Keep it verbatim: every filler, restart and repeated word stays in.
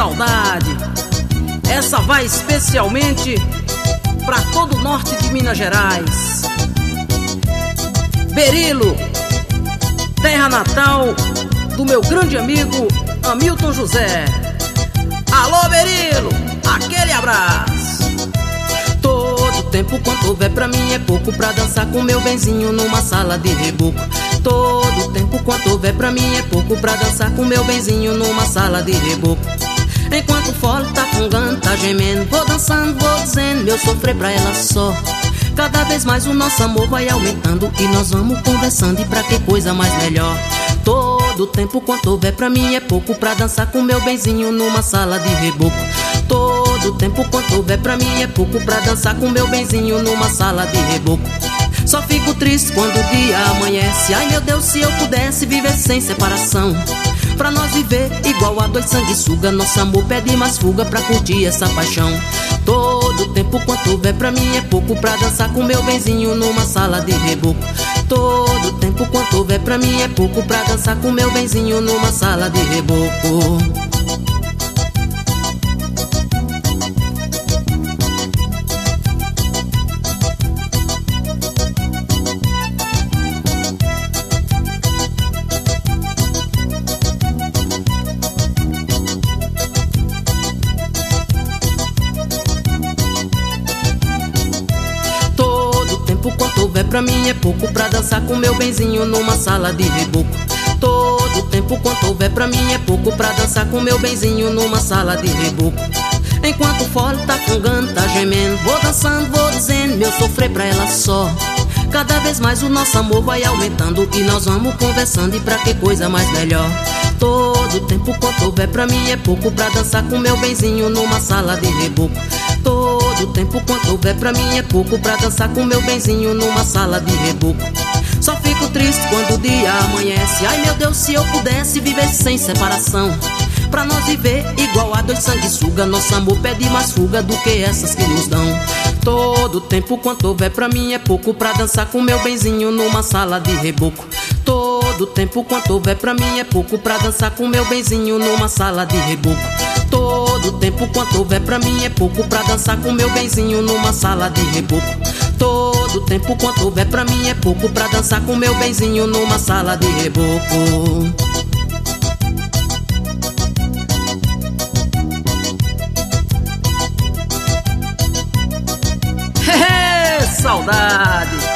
saudade. Essa vai especialmente pra todo o norte de Minas Gerais. Berilo, terra natal do meu grande amigo Hamilton José. Alô Berilo, aquele abraço. Todo tempo quanto houver pra mim é pouco pra dançar com meu benzinho numa sala de reboco. Todo tempo quanto houver pra mim é pouco pra dançar com meu benzinho numa sala de reboco. Enquanto o fole tá fungando, tá gemendo, vou dançando, vou dizendo meu sofrer pra ela só. Cada vez mais o nosso amor vai aumentando e nós vamos conversando, e pra que coisa mais melhor. Todo tempo quanto houver pra mim é pouco pra dançar com meu benzinho numa sala de reboco. Todo tempo quanto houver pra mim é pouco pra dançar com meu benzinho numa sala de reboco. Só fico triste quando o dia amanhece. Ai meu Deus, se eu pudesse viver sem separação, pra nós viver igual a dois sanguessuga. Nosso amor pede mais fuga pra curtir essa paixão. Todo tempo quanto houver pra mim é pouco pra dançar com meu benzinho numa sala de reboco. Todo tempo quanto houver pra mim é pouco pra dançar com meu benzinho numa sala de reboco. Quanto houver pra mim é pouco pra dançar com meu benzinho numa sala de reboco. Todo tempo quanto houver pra mim é pouco pra dançar com meu benzinho numa sala de reboco. Enquanto o fole tá fungando, tá gemendo, vou dançando, vou dizendo meu sofrer pra ela só. Cada vez mais o nosso amor vai aumentando e nós vamos conversando, e pra que coisa mais melhor. Todo tempo quanto houver pra mim é pouco pra dançar com meu benzinho numa sala de reboco. Todo tempo quanto houver pra mim é pouco pra dançar com meu benzinho numa sala de reboco. Só fico triste quando o dia amanhece. Ai meu Deus, se eu pudesse viver sem separação, pra nós viver igual a dois sanguessuga. Nosso amor pede mais fuga do que essas que nos dão. Todo tempo quanto houver pra mim é pouco pra dançar com meu benzinho numa sala de reboco. Todo tempo quanto houver pra mim é pouco pra dançar com meu benzinho numa sala de reboco. Todo tempo quanto houver pra mim é pouco pra dançar com meu benzinho numa sala de reboco. Todo tempo quanto houver pra mim é pouco pra dançar com meu benzinho numa sala de reboco. Saudade.